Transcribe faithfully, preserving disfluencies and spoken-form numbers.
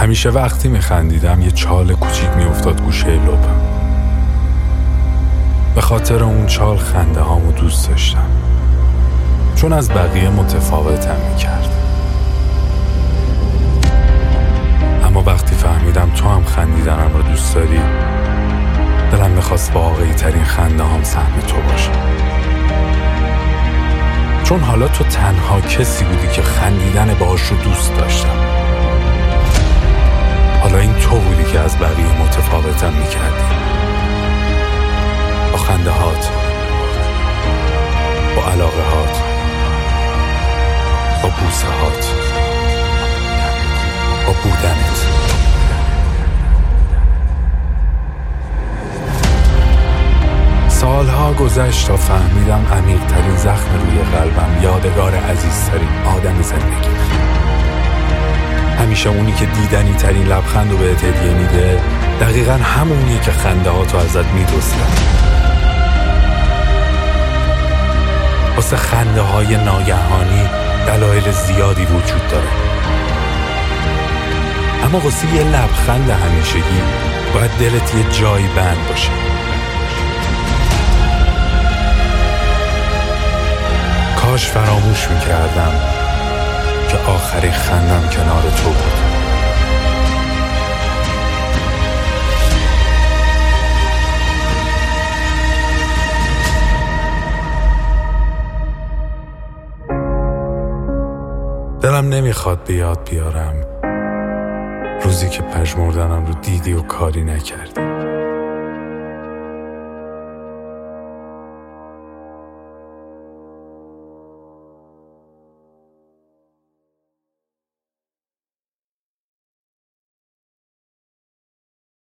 همیشه وقتی میخندیدم یه چال کوچیک میافتاد گوشه لبم. به خاطر اون چال خنده هامو دوست داشتم، چون از بقیه متفاوتم میکرد. اما وقتی فهمیدم تو هم خندیدنم رو دوست داری، دلم میخواست واقعی ترین خنده هام سهم تو باشه، چون حالا تو تنها کسی بودی که خندیدن باهاش رو دوست داشتم. حالا این تو بودی که از بقیه متفاوتم میکردی، با خنده هات، با علاقه هات، با بوسه هات، با بودنت. سالها گذشت تا فهمیدم عمیق‌ترین زخم روی قلبم یادگار عزیزترین آدم زندگی. همیشه اونی که دیدنی ترین لبخند رو بهت هدیه میده دقیقاً همونیه که خنده هاتو ازت میدزدن. واسه خنده های ناگهانی دلایل زیادی وجود داره، اما واسه یه لبخند همیشگی باید دلت یه جایی بند باشه. کاش فراموش میکردم که آخرین خندم کنار تو بود. دلم نمیخواد به یاد بیارم روزی که پژمردنم رو دیدی و کاری نکردی.